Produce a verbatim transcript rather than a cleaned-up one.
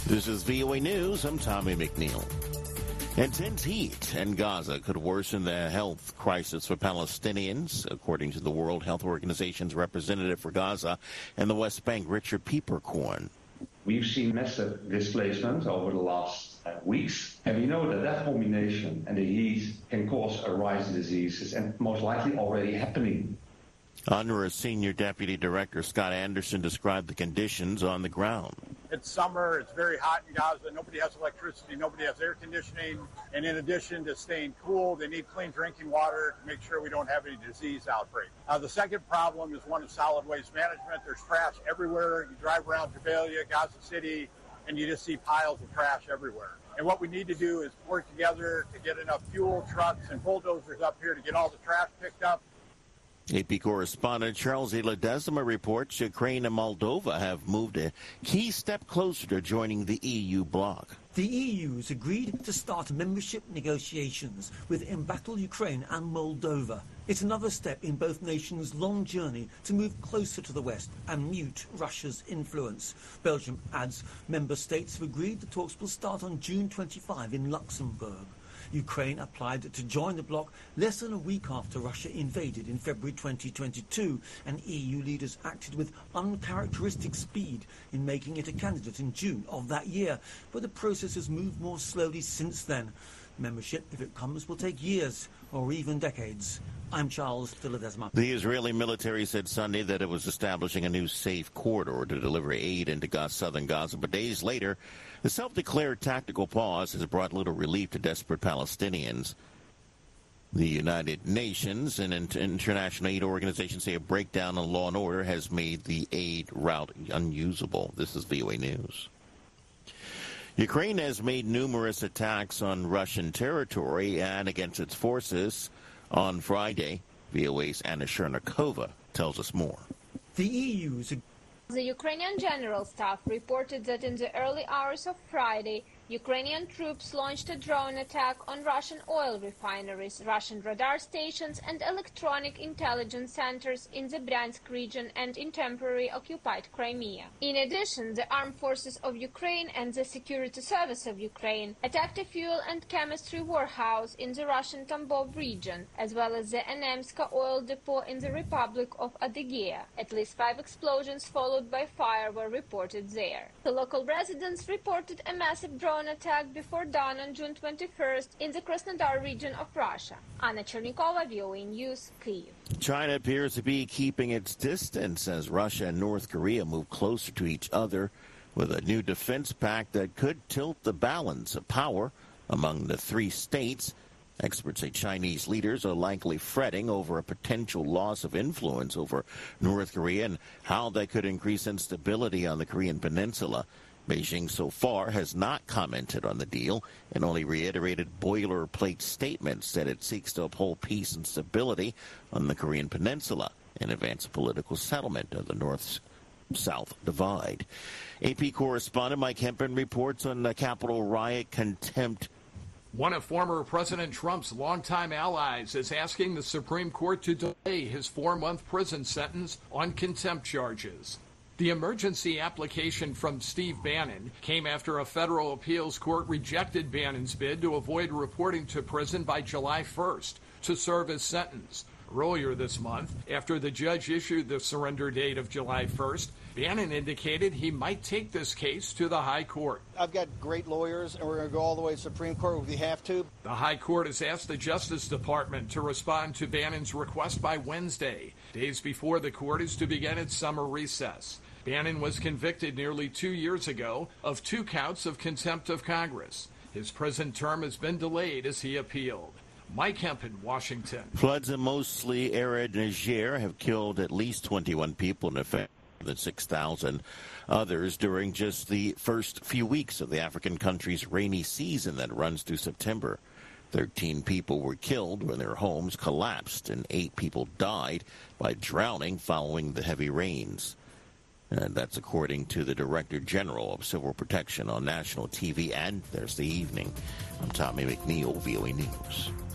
This is V O A News. I'm Tommy McNeil. Intense heat in Gaza could worsen the health crisis for Palestinians, according to the World Health Organization's representative for Gaza and the West Bank, Richard Peeperkorn. We've seen massive displacement over the last uh, weeks, and we know that that combination and the heat can cause a rise in diseases, and most likely already happening. UNRWA Senior Deputy Director Scott Anderson described the conditions on the ground. It's summer, it's very hot in Gaza, nobody has electricity, nobody has air conditioning, and in addition to staying cool, they need clean drinking water to make sure we don't have any disease outbreak. Uh, the second problem is one of solid waste management. There's trash everywhere. You drive around Jabalia, Gaza City, and you just see piles of trash everywhere. And what we need to do is work together to get enough fuel, trucks, and bulldozers up here to get all the trash picked up. A P correspondent Charles E. Ledesma reports Ukraine and Moldova have moved a key step closer to joining the E U bloc. The E U has agreed to start membership negotiations with embattled Ukraine and Moldova. It's another step in both nations' long journey to move closer to the West and mute Russia's influence. Belgium adds member states have agreed the talks will start on June twenty-fifth in Luxembourg. Ukraine applied to join the bloc less than a week after Russia invaded in February twenty twenty-two, and E U leaders acted with uncharacteristic speed in making it a candidate in June of that year. But the process has moved more slowly since then. Membership, if it comes, will take years or even decades. I'm Charles de Ledesma. The Israeli military said Sunday that it was establishing a new safe corridor to deliver aid into Gaza, southern Gaza. But days later, the self-declared tactical pause has brought little relief to desperate Palestinians. The United Nations and international aid organizations say a breakdown in law and order has made the aid route unusable. This is V O A News. Ukraine has made numerous attacks on Russian territory and against its forces on Friday. V O A's Anna Chernikova tells us more. The E U's The Ukrainian General Staff reported that in the early hours of Friday, Ukrainian troops launched a drone attack on Russian oil refineries, Russian radar stations, and electronic intelligence centers in the Bryansk region and in temporarily occupied Crimea. In addition, the Armed Forces of Ukraine and the Security Service of Ukraine attacked a fuel and chemistry warehouse in the Russian Tambov region, as well as the Enemska oil depot in the Republic of Adygea. At least five explosions followed by fire were reported there. The local residents reported a massive drone attack before dawn on June twenty-first in the Krasnodar region of Russia. Anna Chernikova, V O A News, Kyiv. China appears to be keeping its distance as Russia and North Korea move closer to each other with a new defense pact that could tilt the balance of power among the three states. Experts say Chinese leaders are likely fretting over a potential loss of influence over North Korea and how that could increase instability on the Korean peninsula. Beijing so far has not commented on the deal and only reiterated boilerplate statements that it seeks to uphold peace and stability on the Korean peninsula and advance a political settlement of the North-South divide. A P correspondent Mike Hempen reports on the Capitol riot contempt. One of former President Trump's longtime allies is asking the Supreme Court to delay his four-month prison sentence on contempt charges. The emergency application from Steve Bannon came after a federal appeals court rejected Bannon's bid to avoid reporting to prison by July first to serve his sentence. Earlier this month, after the judge issued the surrender date of July first, Bannon indicated he might take this case to the High Court. I've got great lawyers, and we're going to go all the way to the Supreme Court if we have to. The High Court has asked the Justice Department to respond to Bannon's request by Wednesday, days before the court is to begin its summer recess. Bannon was convicted nearly two years ago of two counts of contempt of Congress. His prison term has been delayed as he appealed. Mike Hempen, Washington. Floods in mostly arid Niger have killed at least twenty-one people and affected more than six thousand others during just the first few weeks of the African country's rainy season that runs through September. thirteen people were killed when their homes collapsed and eight people died by drowning following the heavy rains. And that's according to the Director General of Civil Protection on national T V and Thursday evening. I'm Tommy McNeil, V O A News.